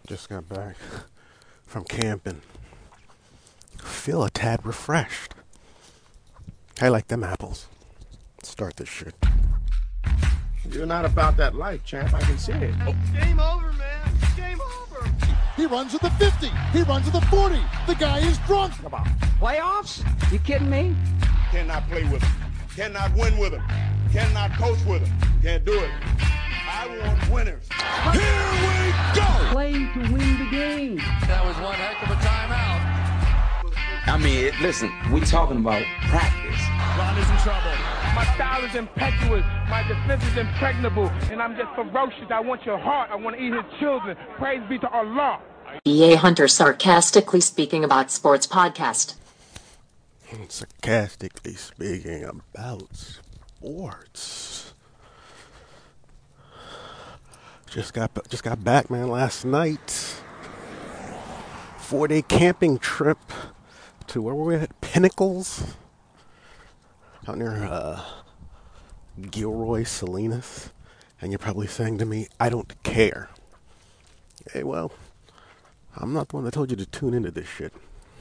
Just got back from camping. Feel a tad refreshed. I like them apples. Start this shit. You're not about that life, champ. I can see it. Oh. Game over, man. Game over. He runs at the 50. He runs at the 40. The guy is drunk. Come on. Playoffs? You kidding me? Cannot play with him. Cannot win with him. Cannot coach with him. Can't do it. I want winners. Here we go. Play to win the game. That was one heck of a timeout. I mean, listen, we talking about practice. Ron is in trouble. My style is impetuous. My defense is impregnable. And I'm just ferocious. I want your heart. I want to eat his children. Praise be to Allah. E.A. Hunter sarcastically speaking about sports podcast. Sarcastically speaking about sports. Just got back, man, last night. 4-day camping trip to where were we at? Pinnacles? Out near Gilroy, Salinas. And you're probably saying to me, I don't care. Hey, well, I'm not the one that told you to tune into this shit.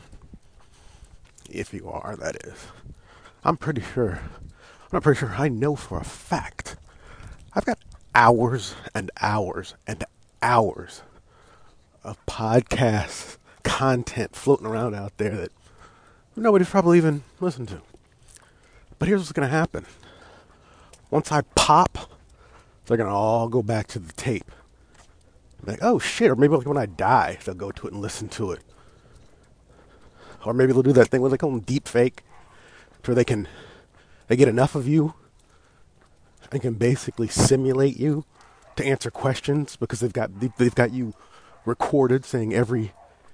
If you are, that is. I'm not pretty sure, I know for a fact. I've got hours and hours and hours of podcast content floating around out there that nobody's probably even listened to. But here's what's going to happen. Once I pop, they're going to all go back to the tape. Like, oh shit, or maybe like when I die, they'll go to it and listen to it. Or maybe they'll do that thing where they call them deep fake, where they get enough of you and can basically simulate you to answer questions because they've got you recorded saying every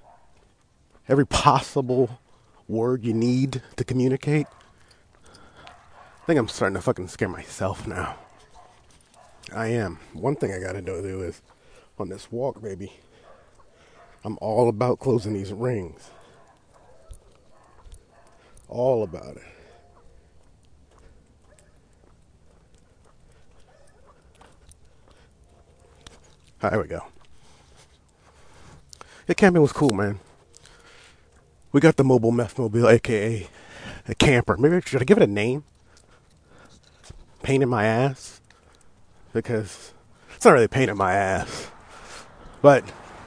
possible word you need to communicate. I think I'm starting to fucking scare myself now. I am. One thing I gotta do is, on this walk, baby, I'm all about closing these rings. All about it. There we go. The camping was cool, man. We got the mobile meth mobile, aka a camper. Maybe should I give it a name? Pain in my ass? Because it's not really a pain in my ass. But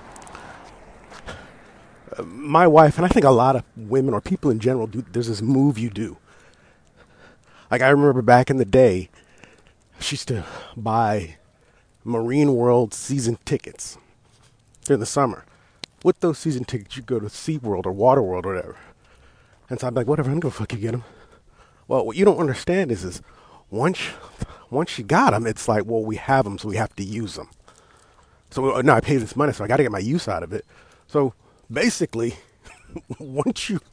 my wife, and I think a lot of women or people in general do, there's this move you do. Like I remember back in the day, she used to buy Marine World season tickets during the summer. With those season tickets, you go to SeaWorld or Waterworld or whatever. And so I'm like, whatever, I'm going to fuck you get them. Well, what you don't understand is once you got them, it's like, well, we have them, so we have to use them. So now I pay this money, so I got to get my use out of it. So basically, once you,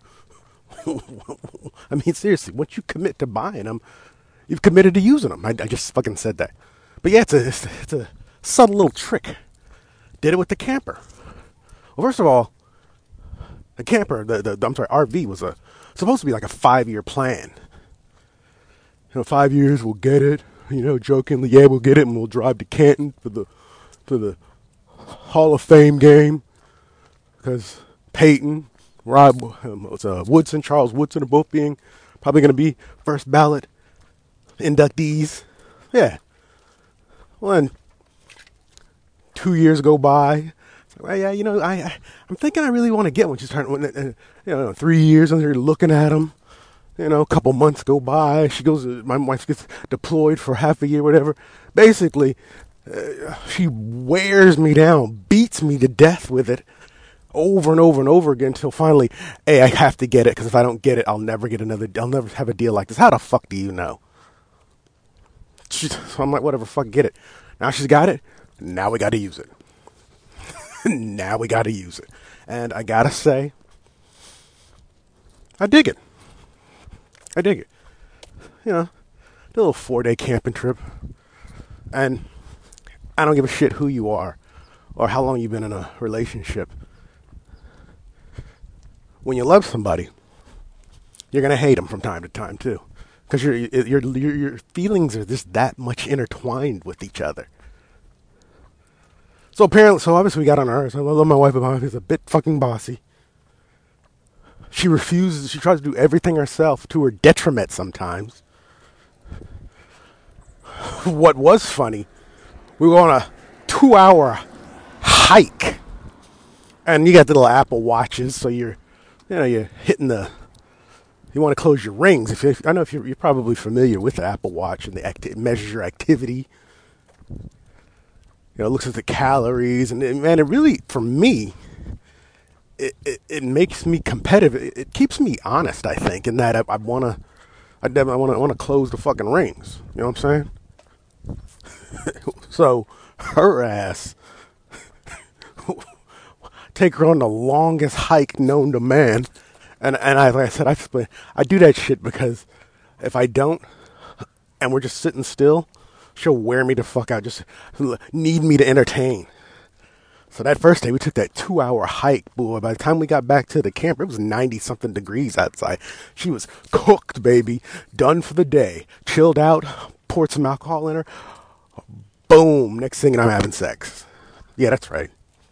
I mean, seriously, once you commit to buying them, you've committed to using them. I just fucking said that. But yeah, it's a subtle little trick. Did it with the camper. Well, first of all, the camper, RV was supposed to be like a 5-year plan. 5 years, we'll get it. Jokingly, yeah, we'll get it, and we'll drive to Canton for the Hall of Fame game. Because Peyton, Woodson, Charles Woodson are both being probably going to be first ballot inductees. Yeah. Well, then 2 years go by. Well, yeah, I'm thinking I really want to get one. She's trying, 3 years, and you're looking at them. A couple months go by. She goes, my wife gets deployed for half a year, whatever. Basically, she wears me down, beats me to death with it over and over and over again until finally, hey, I have to get it, because if I don't get it, I'll never have a deal like this. How the fuck do you know? So I'm like, whatever, fuck, get it. Now she's got it. Now we got to use it. Now we got to use it. And I got to say, I dig it. Did a little 4-day camping trip. And I don't give a shit who you are or how long you've been in a relationship. When you love somebody, you're going to hate them from time to time too. Because your feelings are just that much intertwined with each other. So obviously we got on ours. I love my wife, but my wife is a bit fucking bossy. She refuses. She tries to do everything herself to her detriment sometimes. What was funny, we were on a 2-hour hike, and you got the little Apple Watches, so you're hitting you want to close your rings. I know if you're probably familiar with the Apple Watch, and it measures your activity. It looks at the calories, and man, it really, for me, it makes me competitive. It keeps me honest, I think, in that I want to close the fucking rings. You know what I'm saying? So her ass take her on the longest hike known to man, and like I said, I do that shit because if I don't, and we're just sitting still, she'll wear me the fuck out. Just need me to entertain. So that first day, we took that 2-hour hike, boy. By the time we got back to the camp, it was 90-something degrees outside. She was cooked, baby. Done for the day. Chilled out. Poured some alcohol in her. Boom. Next thing, I'm having sex. Yeah, that's right.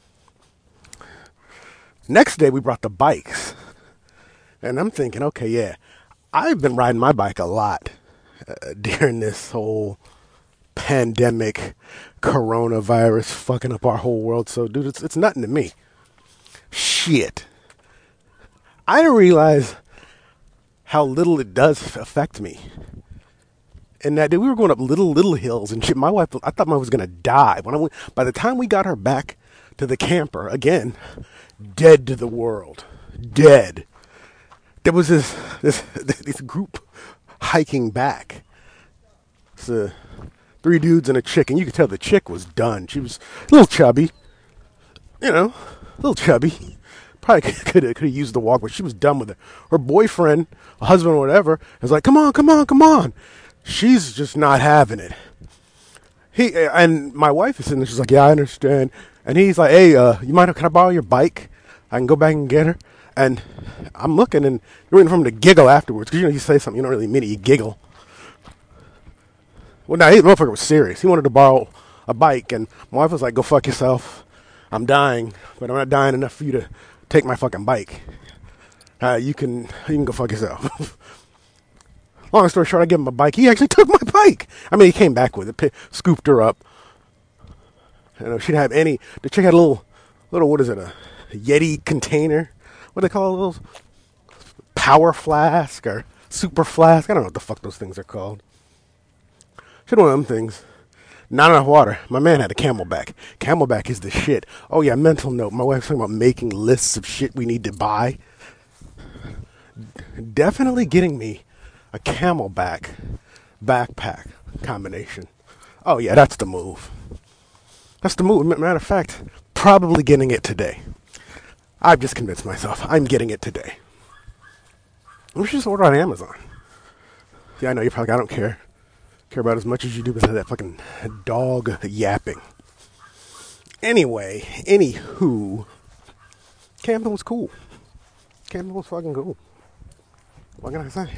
Next day, we brought the bikes. And I'm thinking, okay, yeah. I've been riding my bike a lot during this whole pandemic, coronavirus fucking up our whole world. So, dude, it's nothing to me. Shit. I didn't realize how little it does affect me. And that, dude, we were going up little hills and shit. I thought my wife was going to die. By the time we got her back to the camper, again, dead to the world. Dead. There was this group hiking back. It's 3 dudes and a chick, and you could tell the chick was done. She was a little chubby, a little chubby. Probably could have used the walk, but she was done with it. Her boyfriend, a husband, or whatever, was like, "Come on." She's just not having it. And my wife is sitting there. She's like, "Yeah, I understand." And he's like, "Hey, can I borrow your bike? I can go back and get her." And I'm looking, and you're waiting for him to giggle afterwards because you say something you don't really mean it. You giggle. Well, no, the motherfucker was serious. He wanted to borrow a bike, and my wife was like, "Go fuck yourself. I'm dying, but I'm not dying enough for you to take my fucking bike. You can go fuck yourself." Long story short, I gave him a bike. He actually took my bike. I mean, he came back with it, scooped her up. She didn't have any. The chick had a little, what is it, a Yeti container? What do they call those? Power flask or super flask? I don't know what the fuck those things are called. She had one of them things. Not enough water. My man had a Camelback. Camelback is the shit. Oh yeah, mental note. My wife's talking about making lists of shit we need to buy. Definitely getting me a Camelback backpack combination. Oh yeah, that's the move. That's the move. Matter of fact, probably getting it today. I've just convinced myself I'm getting it today. We should just order on Amazon. Yeah, I know you're probably. I don't care about as much as you do with that fucking dog yapping. Anyway, anywho, camping was cool. Camping was fucking cool. What can I say?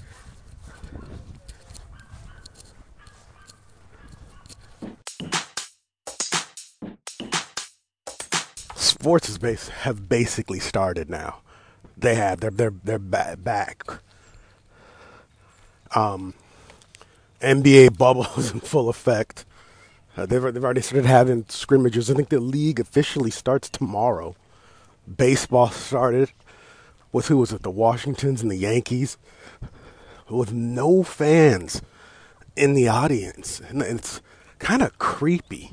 Sports have basically started now. They have. They're back. NBA bubble is in full effect. They've already started having scrimmages. I think the league officially starts tomorrow. Baseball started with who was it? The Washingtons and the Yankees, with no fans in the audience, and it's kind of creepy.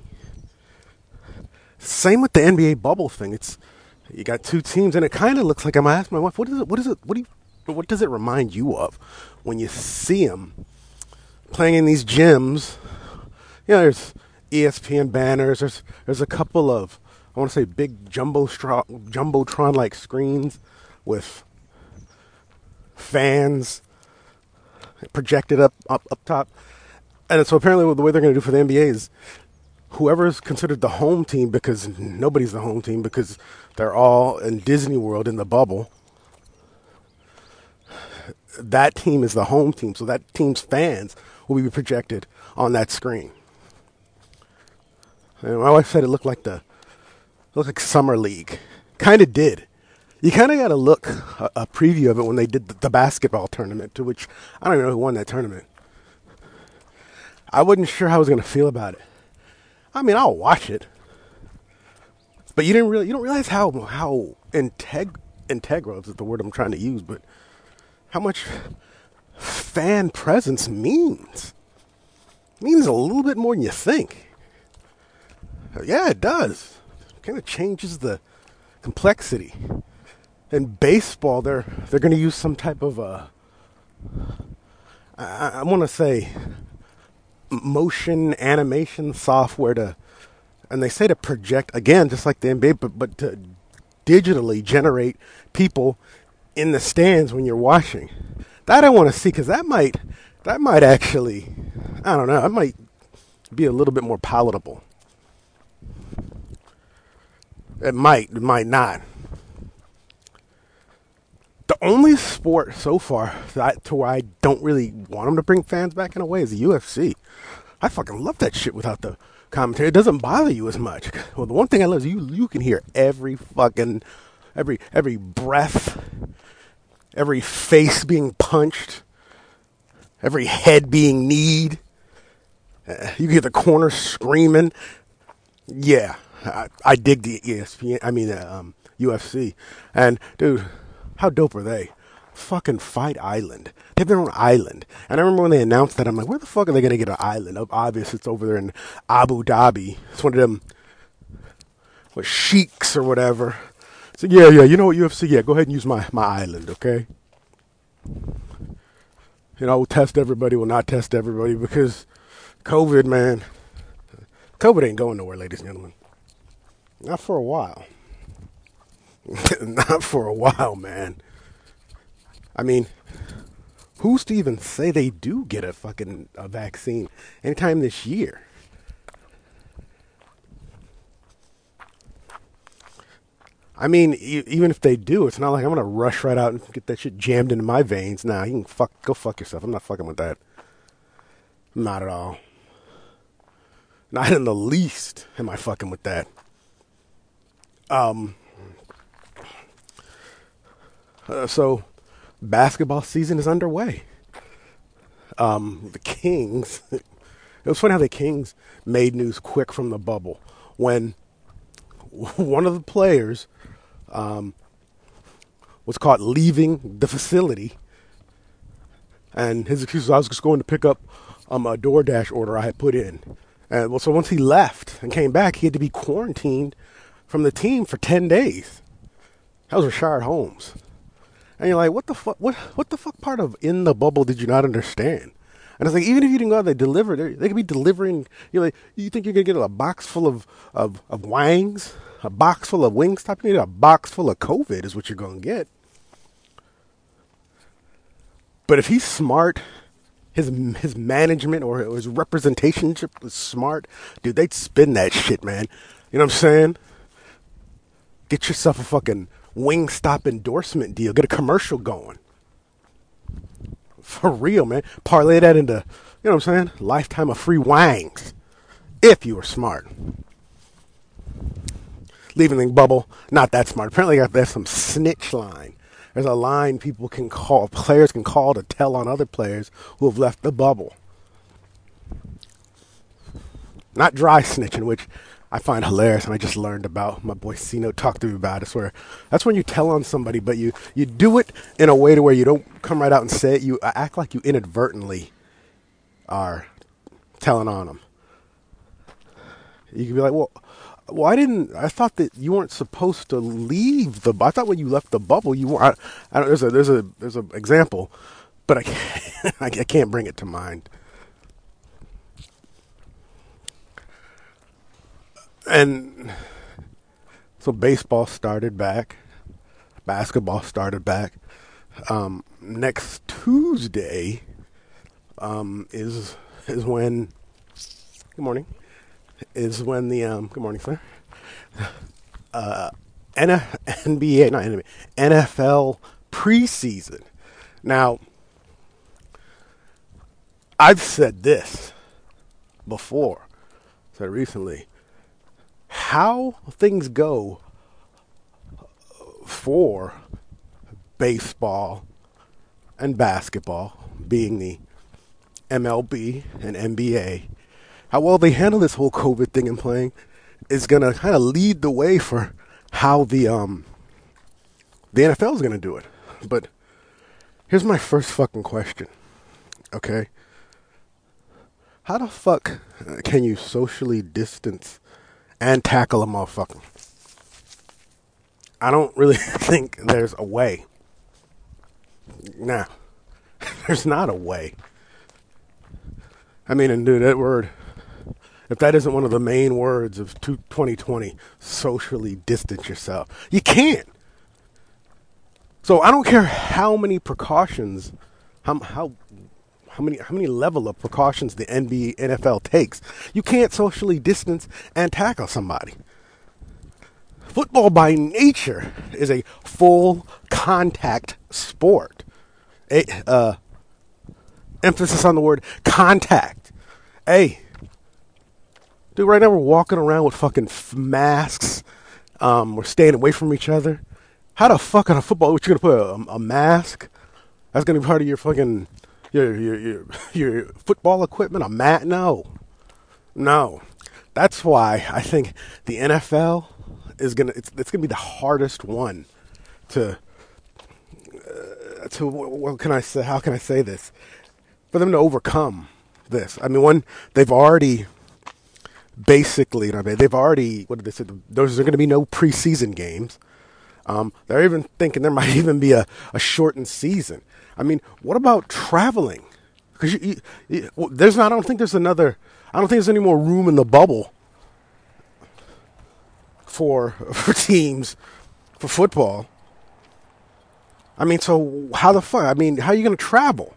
Same with the NBA bubble thing. You got 2 teams, and it kind of looks like, I'm asking my wife, what does it remind you of when you see them playing in these gyms? There's ESPN banners. There's a couple of, I want to say, big jumbotron-like screens with fans projected up top. And so apparently the way they're going to do for the NBA is whoever is considered the home team, because nobody's the home team because they're all in Disney World in the bubble, that team is the home team. So that team's fans will be projected on that screen. And my wife said it looked like Summer League. Kind of did. You kind of got to look a preview of it when they did the basketball tournament, to which I don't even know who won that tournament. I wasn't sure how I was going to feel about it. I mean, I'll watch it, but you don't realize how integral is the word I'm trying to use, but how much fan presence means. It means a little bit more than you think. Yeah, it does. It kind of changes the complexity. In baseball, they're going to use some type of I want to say motion animation software and they say to project, again, just like the NBA, but to digitally generate people in the stands when you're watching. That I want to see, because that might actually, I don't know, it might be a little bit more palatable. It might not. The only sport so far to where I don't really want them to bring fans back in a way is the UFC. I fucking love that shit without the commentary. It doesn't bother you as much. Well, the one thing I love is you can hear every breath, every face being punched, every head being kneed. You can hear the corner screaming. Yeah, I dig the UFC. And dude, how dope are they? Fucking Fight Island. They have their own island. And I remember when they announced that, I'm like, where the fuck are they going to get an island? Obviously, it's over there in Abu Dhabi. It's one of them, sheiks or whatever. So, yeah, you know what, UFC? Yeah, go ahead and use my island, okay? We'll test everybody, we'll not test everybody, because COVID, man. COVID ain't going nowhere, ladies and gentlemen. Not for a while. Not for a while, man. I mean, who's to even say they do get a vaccine anytime this year? I mean, even if they do, it's not like I'm going to rush right out and get that shit jammed into my veins. Nah, you can go fuck yourself. I'm not fucking with that. Not at all. Not in the least am I fucking with that. So, basketball season is underway. The Kings, it was funny how the Kings made news quick from the bubble when one of the players was caught leaving the facility, and his excuse was, I was just going to pick up a DoorDash order I had put in. And so once he left and came back, he had to be quarantined from the team for 10 days. That was Rashard Holmes. And you're like, what the fuck? What the fuck part of in the bubble did you not understand? And it's like, even if you didn't go out, they deliver. They could be delivering. You think you're gonna get a box full of wangs, a box full of Wingstop? You get a box full of COVID is what you're gonna get. But if he's smart, his management or his representationship was smart, dude, they'd spin that shit, man. You know what I'm saying? Get yourself a fucking Wingstop endorsement deal. Get a commercial going. For real, man. Parlay that into, you know what I'm saying? Lifetime of free wangs. If you were smart. Leaving the bubble, not that smart. Apparently there's some snitch line. There's a line players can call to tell on other players who have left the bubble. Not dry snitching, which I find hilarious, and I just learned about. My boy Cino talked to me about it. I swear, that's when you tell on somebody, but you do it in a way to where you don't come right out and say it. You act like you inadvertently are telling on them. You can be like, well, I thought that you weren't supposed to leave I thought when you left the bubble, you weren't. There's a example, but I can't bring it to mind. And so baseball started back, basketball started back. Next Tuesday is when. Good morning. Is when the good morning, sir. NFL preseason. Now, I've said this before, said recently. how things go for baseball and basketball, being the MLB and NBA, how well they handle this whole COVID thing and playing is going to kind of lead the way for how the NFL is going to do it. But here's my first fucking question, okay? How the fuck can you socially distance and tackle a motherfucker? I don't really think there's a way. Nah, there's not a way. I mean, and dude, that word, if that isn't one of the main words of 2020, socially distance yourself. You can't. So I don't care how many precautions, how many level of precautions the NBA, NFL takes. You can't socially distance and tackle somebody. Football by nature is a full contact sport. Emphasis on the word contact. Hey, dude, right now we're walking around with fucking masks. We're staying away from each other. How the fuck on a football, what you gonna put a mask? That's gonna be part of your fucking your football equipment? A mat? No. That's why I think the NFL is it's gonna be the hardest one to what can I say? How can I say this? For them to overcome this. I mean, they've already basically, they've already, what did they say? There's going to be no preseason games. They're even thinking there might even be a shortened season. I mean, what about traveling? Because I don't think there's any more room in the bubble for teams for football. I mean, so how the fuck? I mean, how are you going to travel?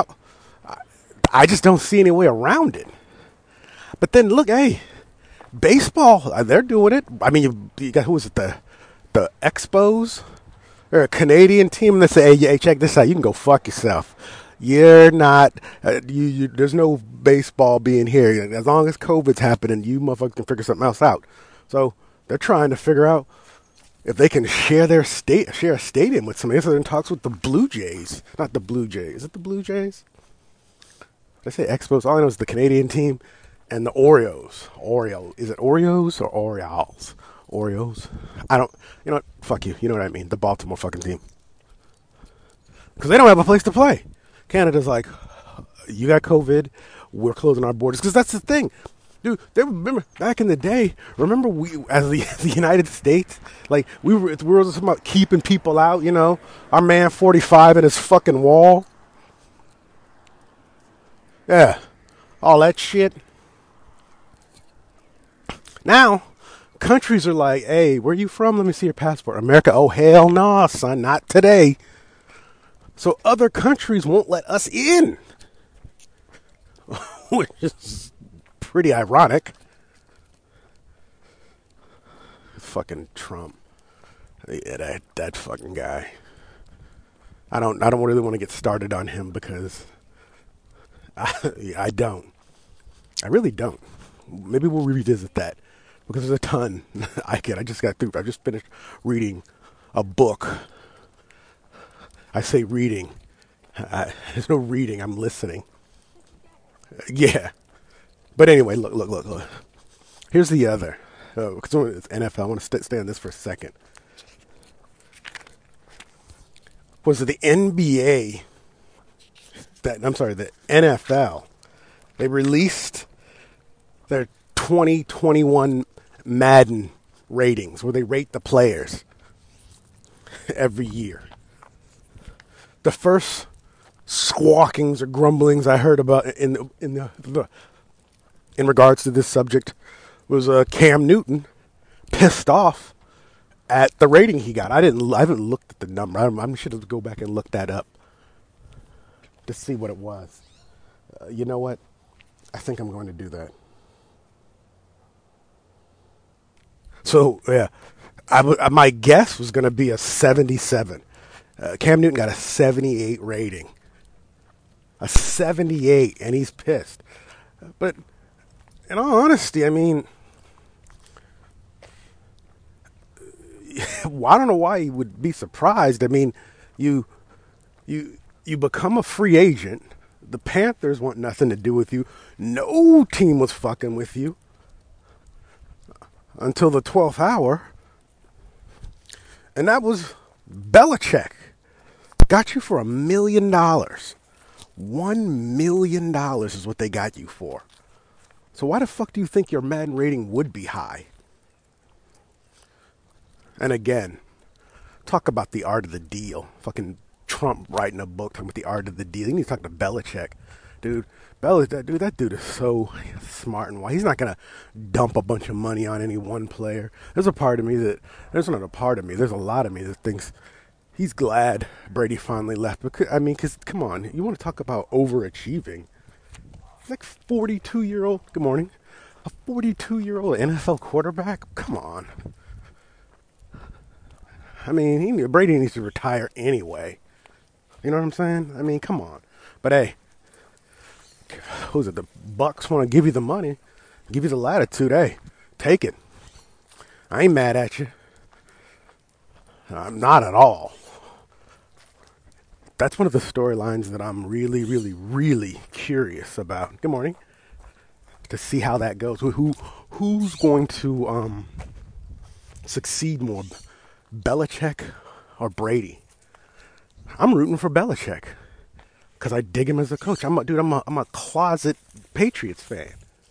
I just don't see any way around it. But then look, hey, baseball, they're doing it. I mean, you got, who is it, the Expos? They're a Canadian team that say, hey, check this out. You can go fuck yourself. You're not, there's no baseball being here. As long as COVID's happening, you motherfuckers can figure something else out. So they're trying to figure out if they can share a stadium with somebody. So they're in talks with the Blue Jays. Not the Blue Jays. Is it the Blue Jays? Did I say Expos? All I know is the Canadian team and the Oreos. Is it Oreos or Orioles? Oreos? I don't, you know what? Fuck you. You know what I mean. The Baltimore fucking team. Because they don't have a place to play. Canada's like, you got COVID, we're closing our borders. Because that's the thing. Dude, they remember back in the day, remember we, as the United States, like, we were talking about keeping people out, you know? Our man 45 in his fucking wall. Yeah. All that shit. Now, countries are like, hey, where you from? Let me see your passport. America? Oh, hell no, son, not today. So other countries won't let us in. Which is pretty ironic. Fucking Trump. Yeah, that fucking guy. I don't really want to get started on him because I don't. I really don't. Maybe we'll revisit that because there's a ton. I just finished reading a book. I say reading. There's no reading. I'm listening. Yeah. But anyway, look. Here's the other. Because it's NFL. I want to stay on this for a second. Was it the NBA? The NFL. They released their 2021 Madden ratings, where they rate the players every year. The first squawkings or grumblings I heard about in regards to this subject was Cam Newton pissed off at the rating he got. I haven't looked at the number. I should go back and look that up to see what it was. You know what? I think I'm going to do that. So yeah, my guess was going to be a 77. Cam Newton got a 78 rating. A 78, and he's pissed. But in all honesty, I mean, I don't know why he would be surprised. I mean, you become a free agent. The Panthers want nothing to do with you. No team was fucking with you until the 12th hour. And that was Belichick. Got you for $1 million. $1 million is what they got you for. So why the fuck do you think your Madden rating would be high? And again, talk about the art of the deal. Fucking Trump writing a book talking about the art of the deal. You need to talk to Belichick. Dude, that dude is so smart and wise. He's not going to dump a bunch of money on any one player. There's a part of me there's not a part of me, there's a lot of me that thinks he's glad Brady finally left. Because, come on, you want to talk about overachieving. Like 42-year-old, good morning, a 42-year-old NFL quarterback? Come on. I mean, Brady needs to retire anyway. You know what I'm saying? I mean, come on. But hey, who's it? The Bucks want to give you the money, give you the latitude. Hey, take it. I ain't mad at you. I'm not at all. That's one of the storylines that I'm really, really, really curious about. Good morning. To see how that goes. Who's going to succeed more, Belichick or Brady? I'm rooting for Belichick because I dig him as a coach. I'm a closet Patriots fan.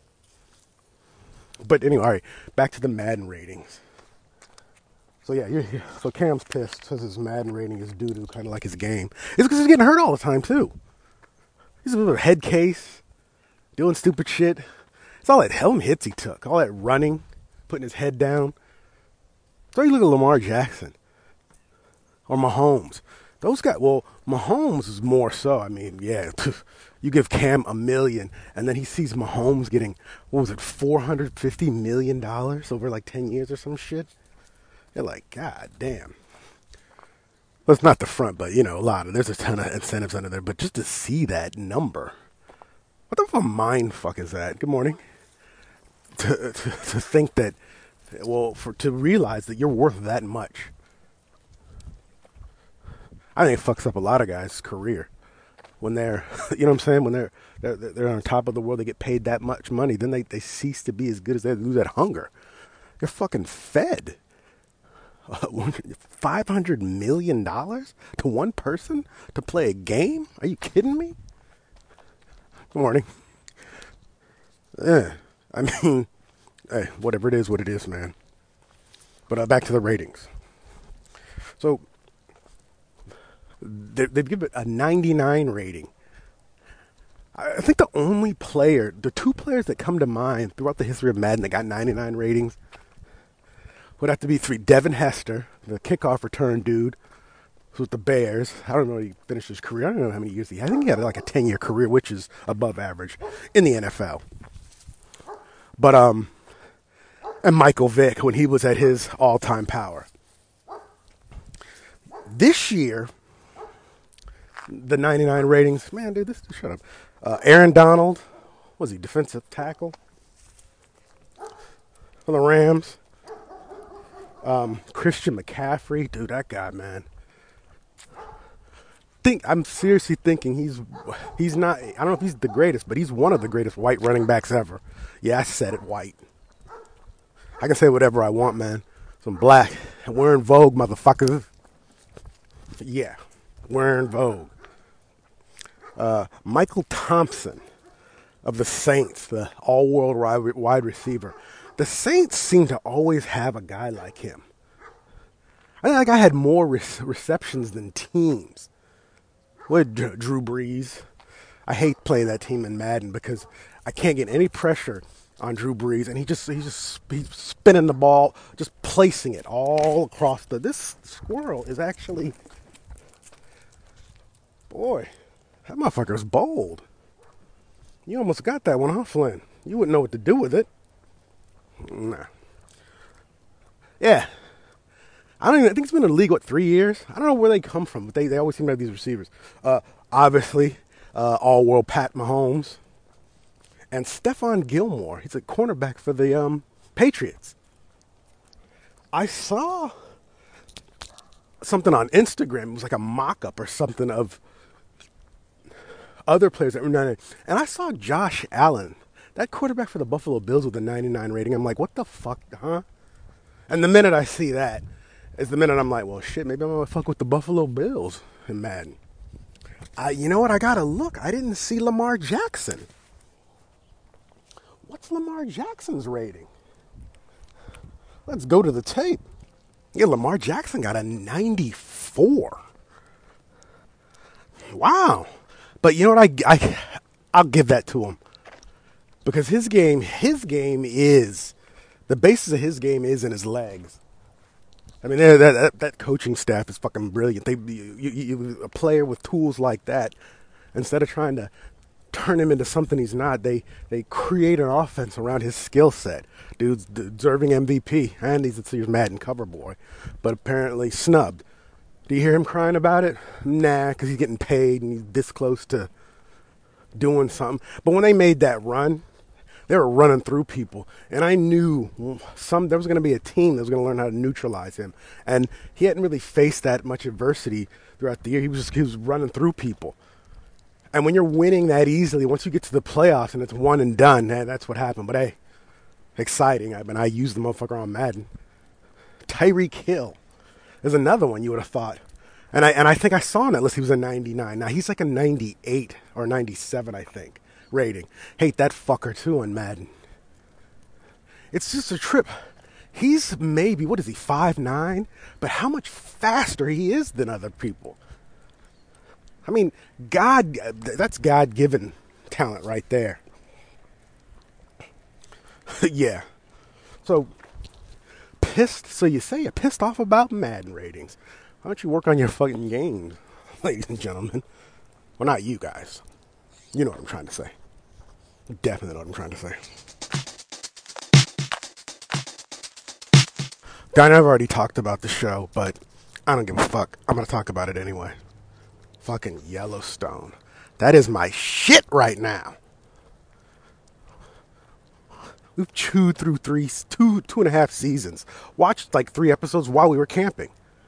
But anyway, all right, back to the Madden ratings. So yeah, so Cam's pissed, says his Madden rating is doo-doo, kind of like his game. It's because he's getting hurt all the time too. He's a little head case, doing stupid shit. It's all that helm hits he took, all that running, putting his head down. So you look at Lamar Jackson or Mahomes. Those guys, well, Mahomes is more so. I mean, yeah, you give Cam $1 million, and then he sees Mahomes getting, what was it, $450 million over like 10 years or some shit. You're like, God damn. Well, it's not the front, but, there's a ton of incentives under there. But just to see that number, what the fuck mind fuck is that? Good morning. To think that, to realize that you're worth that much. I think it fucks up a lot of guys' career. When they're, you know what I'm saying? When they're on top of the world, they get paid that much money. Then they cease to be as good as they lose that hunger. You're fucking fed. $500 million to one person to play a game? Are you kidding me? Good morning. I mean, hey, whatever it is, man. But back to the ratings. So they've given it a 99 rating. I think the two players that come to mind throughout the history of Madden that got 99 ratings would have to be three. Devin Hester, the kickoff return dude, who's with the Bears. I don't know, he finished his career. I don't know how many years he had. I think he had like a 10-year career, which is above average in the NFL. But, and Michael Vick, when he was at his all-time power. This year, the 99 ratings, man, dude, shut up. Aaron Donald, was he defensive tackle for the Rams? Christian McCaffrey, dude, that guy, man. I'm seriously thinking he's not, I don't know if he's the greatest, but he's one of the greatest white running backs ever. Yeah, I said it, white. I can say whatever I want, man. So I'm black and we're in vogue, motherfuckers. Yeah, we're in vogue. Michael Thompson of the Saints, the all-world wide receiver. The Saints seem to always have a guy like him. I think that guy had more receptions than teams. With Drew Brees. I hate playing that team in Madden because I can't get any pressure on Drew Brees, and he's spinning the ball, just placing it all across this squirrel is actually, boy, that motherfucker's bold. You almost got that one, huh, Flynn? You wouldn't know what to do with it. Nah. Yeah. I think it's been in the league, 3 years? I don't know where they come from, but they always seem to have these receivers. Obviously, all-world Pat Mahomes. And Stephon Gilmore. He's a cornerback for the Patriots. I saw something on Instagram. It was like a mock-up or something of other players that were 99. And I saw Josh Allen, that quarterback for the Buffalo Bills with a 99 rating. I'm like, what the fuck, huh? And the minute I see that is the minute I'm like, well, shit, maybe I'm going to fuck with the Buffalo Bills in Madden. You know what? I got to look. I didn't see Lamar Jackson. What's Lamar Jackson's rating? Let's go to the tape. Yeah, Lamar Jackson got a 94. Wow. But you know what? I'll give that to him. Because his game is, the basis of his game is in his legs. I mean, that coaching staff is fucking brilliant. You a player with tools like that, instead of trying to turn him into something he's not, they create an offense around his skill set. Dude's deserving MVP, and he's a Madden cover boy, but apparently snubbed. Do you hear him crying about it? Nah, because he's getting paid and he's this close to doing something. But when they made that run, they were running through people, and I knew there was going to be a team that was going to learn how to neutralize him. And he hadn't really faced that much adversity throughout the year. He was running through people. And when you're winning that easily, once you get to the playoffs and it's one and done, that's what happened. But hey, exciting. I used the motherfucker on Madden. Tyreek Hill is another one you would have thought. And I think I saw on that list he was a 99. Now he's like a 98 or 97, I think, rating. Hate that fucker too on Madden. It's just a trip. He's maybe, what is he, 5'9"? But how much faster he is than other people. I mean, that's God-given talent right there. Yeah. So you say you're pissed off about Madden ratings. Why don't you work on your fucking games, ladies and gentlemen? Well, not you guys. You know what I'm trying to say. Definitely know what I'm trying to say. Dinah, I've already talked about the show, but I don't give a fuck. I'm going to talk about it anyway. Fucking Yellowstone. That is my shit right now. We've chewed through two and a half seasons. Watched like 3 episodes while we were camping.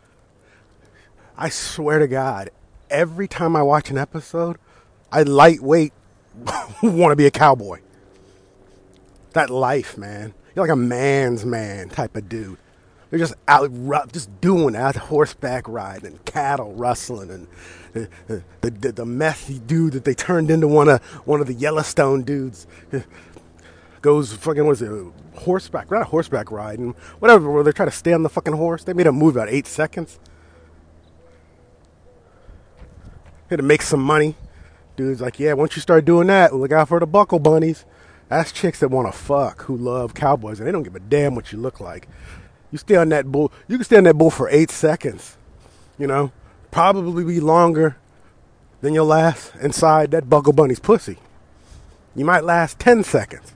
I swear to God, every time I watch an episode, I lightweight want to be a cowboy. That life, man. You're like a man's man type of dude. They're just out, just doing out horseback riding and cattle rustling and the meth dude that they turned into one of the Yellowstone dudes goes fucking, what is it, horseback, not horseback riding, whatever, where they try to stay on the fucking horse. They made a movie about 8 seconds. Had to make some money. Dude's like, yeah, once you start doing that, look out for the buckle bunnies. That's chicks that want to fuck, who love cowboys, and they don't give a damn what you look like. You stay on that bull. You can stay on that bull for 8 seconds. You know, probably be longer than you'll last inside that buckle bunny's pussy. You might last 10 seconds.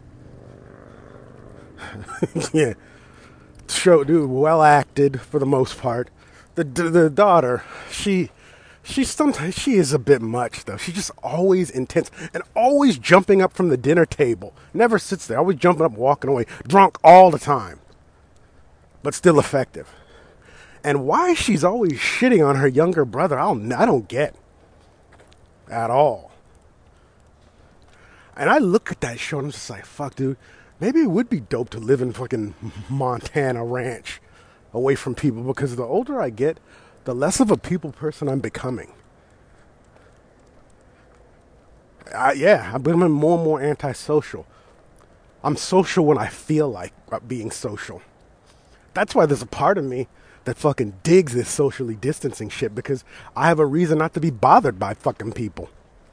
Yeah, show, dude, well acted for the most part. The daughter, she is a bit much though. She's just always intense and always jumping up from the dinner table. Never sits there. Always jumping up, walking away, drunk all the time, but still effective. And why she's always shitting on her younger brother, I don't get at all. And I look at that show and I'm just like, fuck, dude. Maybe it would be dope to live in fucking Montana ranch away from people, because the older I get, the less of a people person I'm becoming. I'm becoming more and more antisocial. I'm social when I feel like being social. That's why there's a part of me that fucking digs this socially distancing shit, because I have a reason not to be bothered by fucking people.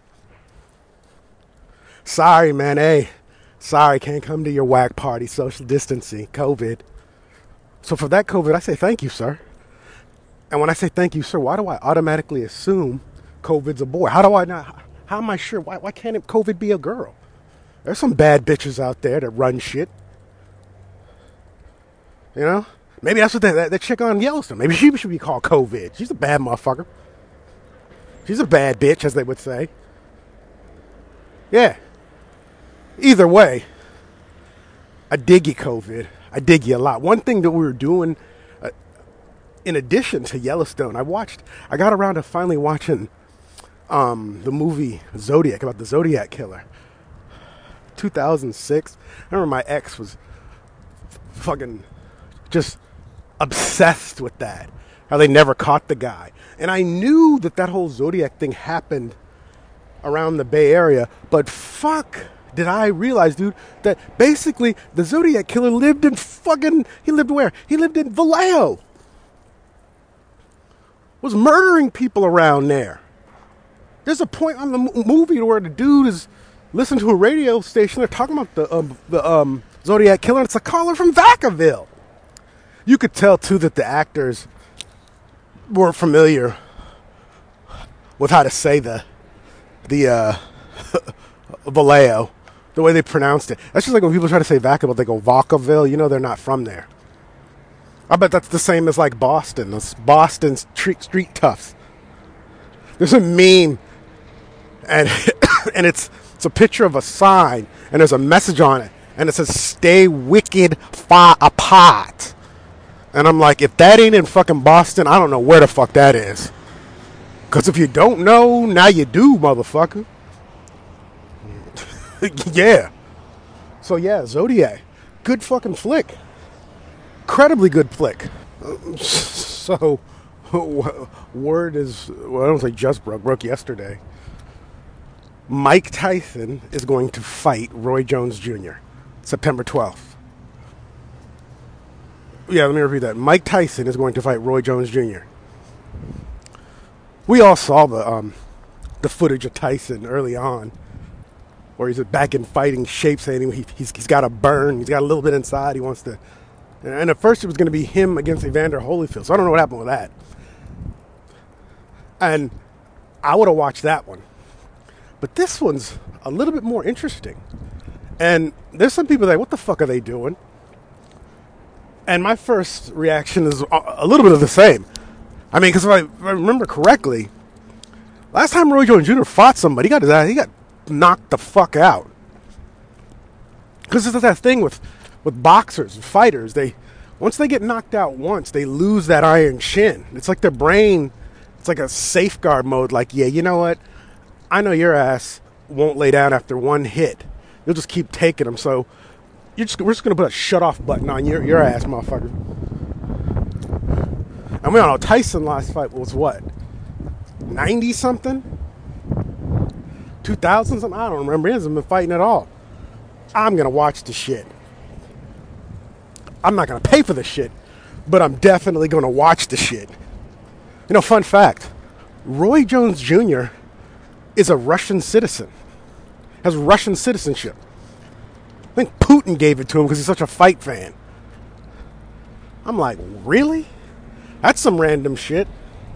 Sorry, man, hey. Sorry, can't come to your whack party, social distancing, COVID. So for that COVID, I say thank you, sir. And when I say thank you, sir, why do I automatically assume COVID's a boy? How am I sure? Why can't COVID be a girl? There's some bad bitches out there that run shit. You know? Maybe that's what that chick on Yellowstone, maybe she should be called COVID. She's a bad motherfucker. She's a bad bitch, as they would say. Yeah. Either way, I dig you, COVID. I dig you a lot. One thing that we were doing in addition to Yellowstone, I got around to finally watching the movie Zodiac, about the Zodiac killer. 2006. I remember my ex was fucking just obsessed with that. How they never caught the guy. And I knew that whole Zodiac thing happened around the Bay Area, but fuck did I realize, dude, that basically the Zodiac killer lived in he lived where? He lived in Vallejo. Was murdering people around there. There's a point on the movie where the dude is listening to a radio station. They're talking about the Zodiac killer, and it's a caller from Vacaville. You could tell, too, that the actors were familiar with how to say the Vallejo, the way they pronounced it. That's just like when people try to say Vacaville, they go Vacaville. You know they're not from there. I bet that's the same as like Boston. It's Boston's street toughs. There's a meme, and and it's a picture of a sign, and there's a message on it, and it says "Stay wicked far apart." And I'm like, if that ain't in fucking Boston, I don't know where the fuck that is. Because if you don't know, now you do, motherfucker. Yeah. So yeah, Zodiac. Good fucking flick. Incredibly good flick. So, word is, well, I don't say just broke yesterday. Mike Tyson is going to fight Roy Jones Jr. September 12th. Yeah, let me repeat that. Mike Tyson is going to fight Roy Jones Jr. We all saw the footage of Tyson early on, where he's back in fighting shape, saying he's got a burn, he's got a little bit inside, he wants to. And at first it was going to be him against Evander Holyfield, so I don't know what happened with that. And I would have watched that one. But this one's a little bit more interesting. And there's some people that are like, what the fuck are they doing? And my first reaction is a little bit of the same. I mean, because if I remember correctly, last time Roy Jones Jr. fought somebody, he got knocked the fuck out. Because it's that thing with boxers and fighters. Once they get knocked out once, they lose that iron chin. It's like their brain, it's like a safeguard mode. Like, yeah, you know what? I know your ass won't lay down after one hit. You'll just keep taking them. So we're just going to put a shut-off button on your ass, motherfucker. And we all know Tyson last fight was what? 90-something? 2000-something? I don't remember. He hasn't been fighting at all. I'm going to watch the shit. I'm not going to pay for the shit, but I'm definitely going to watch the shit. You know, fun fact. Roy Jones Jr. is a Russian citizen. Has Russian citizenship. I think Putin gave it to him because he's such a fight fan. I'm like, really? That's some random shit.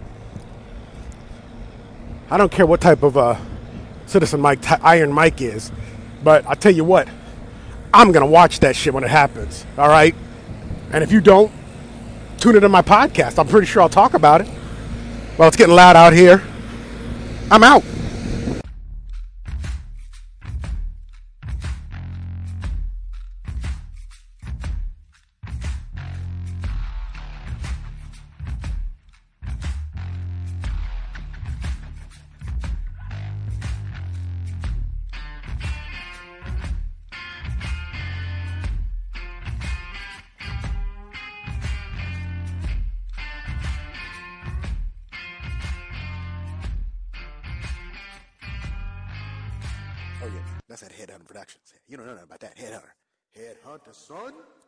I don't care what type of citizen Iron Mike is, but I'll tell you what, I'm going to watch that shit when it happens, all right? And if you don't, tune into my podcast. I'm pretty sure I'll talk about it. Well, it's getting loud out here. I'm out. Oh, yeah, that's at Headhunter Productions. You don't know nothing about that. Headhunter, son.